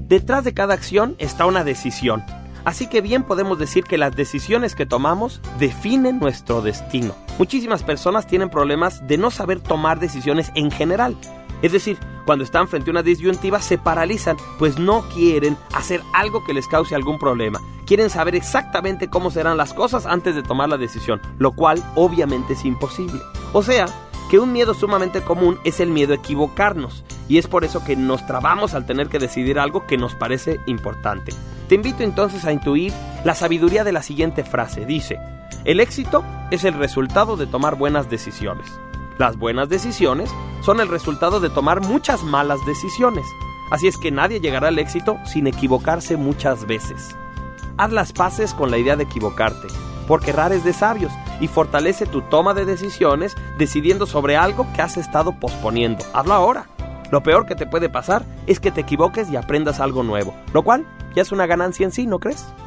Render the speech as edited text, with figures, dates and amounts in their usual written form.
Detrás de cada acción está una decisión. Así que bien podemos decir que las decisiones que tomamos definen nuestro destino. Muchísimas personas tienen problemas de no saber tomar decisiones en general. Es decir, cuando están frente a una disyuntiva se paralizan, pues no quieren hacer algo que les cause algún problema. Quieren saber exactamente cómo serán las cosas antes de tomar la decisión, lo cual obviamente es imposible. O sea, que un miedo sumamente común es el miedo a equivocarnos, y es por eso que nos trabamos al tener que decidir algo que nos parece importante. Te invito entonces a intuir la sabiduría de la siguiente frase. Dice: el éxito es el resultado de tomar buenas decisiones. Las buenas decisiones son el resultado de tomar muchas malas decisiones. Así es que nadie llegará al éxito sin equivocarse muchas veces. Haz las paces con la idea de equivocarte, porque errar es de sabios y fortalece tu toma de decisiones decidiendo sobre algo que has estado posponiendo. Hazlo ahora. Lo peor que te puede pasar es que te equivoques y aprendas algo nuevo, lo cual ya es una ganancia en sí, ¿no crees?